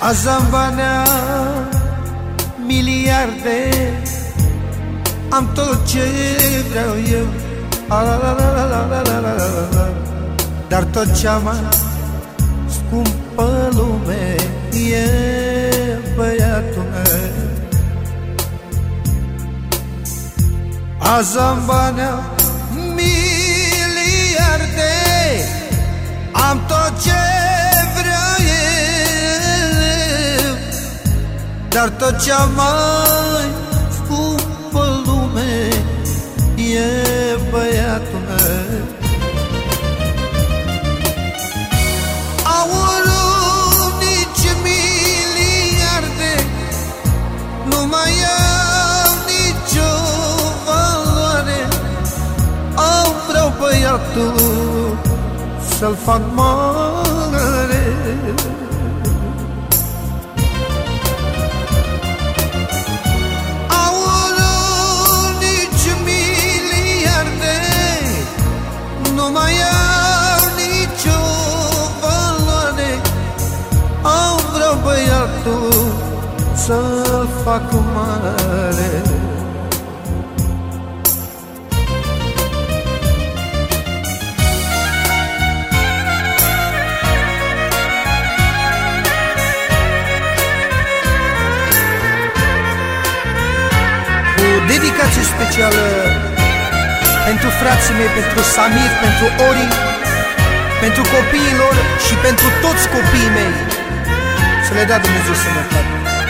Azi am banea miliarde, am tot ce vreau eu, dar tot cea mai scumpă lume e băiatul meu. Azi am banea miliarde, am tot ce vreau eu, dar tot cea mai scumpă lume e băiatul meu. Aurul nici miliarde nu mai au nicio valoare, au vreau băiatul să-l fac mare. Aurul nici miliarde nu mai au nicio valoare, au vreau băiatul să-l fac mare. Dedicație specială pentru frații mei, pentru Samir, pentru Ori, pentru copiilor și pentru toți copiii mei. Să le dea Dumnezeu sănătate.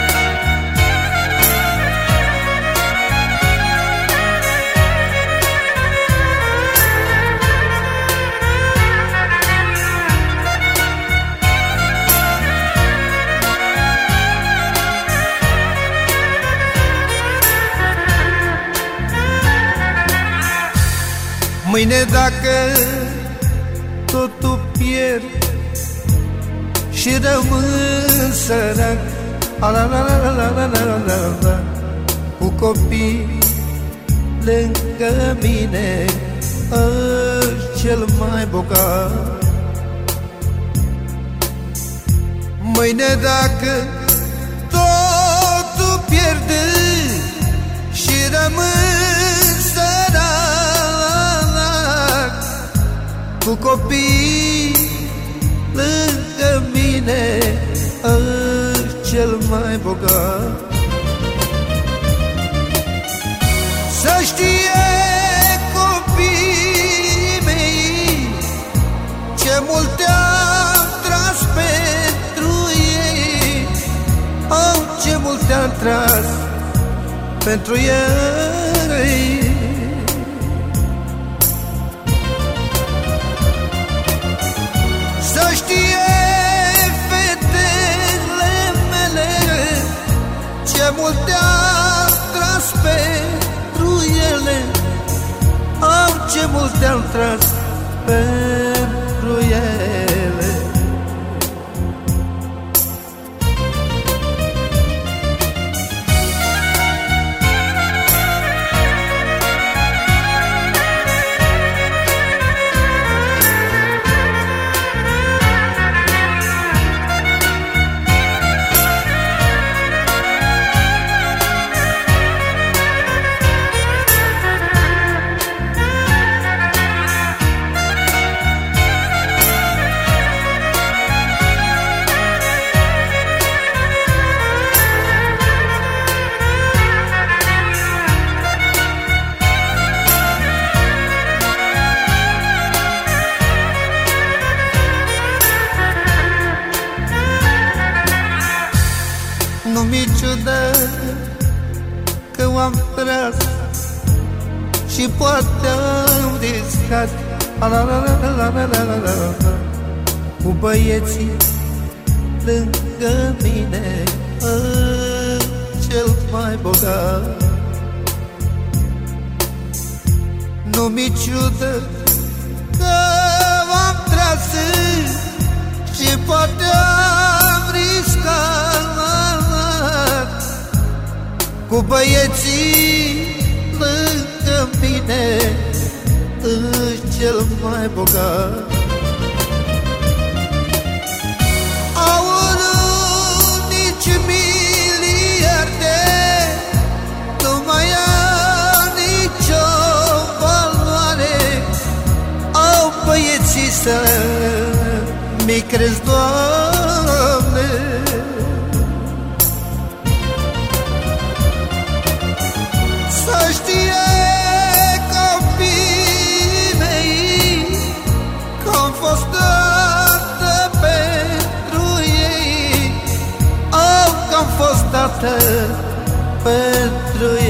Mâine dacă totul pierd și rămân sărac, cu copii lângă mine, cel mai bogat. Mâine dacă totul pierd și rămân sărac, cu copii lângă mine, cel mai bogat. Să știe copiii mei ce multe am tras pentru ei, ce multe am tras pentru ei. Să știe fetele mele ce multe am tras pentru ele, ce multe am tras pentru ele. Nu mi-e ciudă că o-am tras și poate am riscat cu băieții lângă mine, cel mai bogat. Nu mi-e ciudă că o-am tras și poate am riscat cu băieții lângă mine, cel mai bogat. Aurul mi-i crezi, Doamne. Să știe copiii mei că-am fost tată pentru ei, că-am fost tată pentru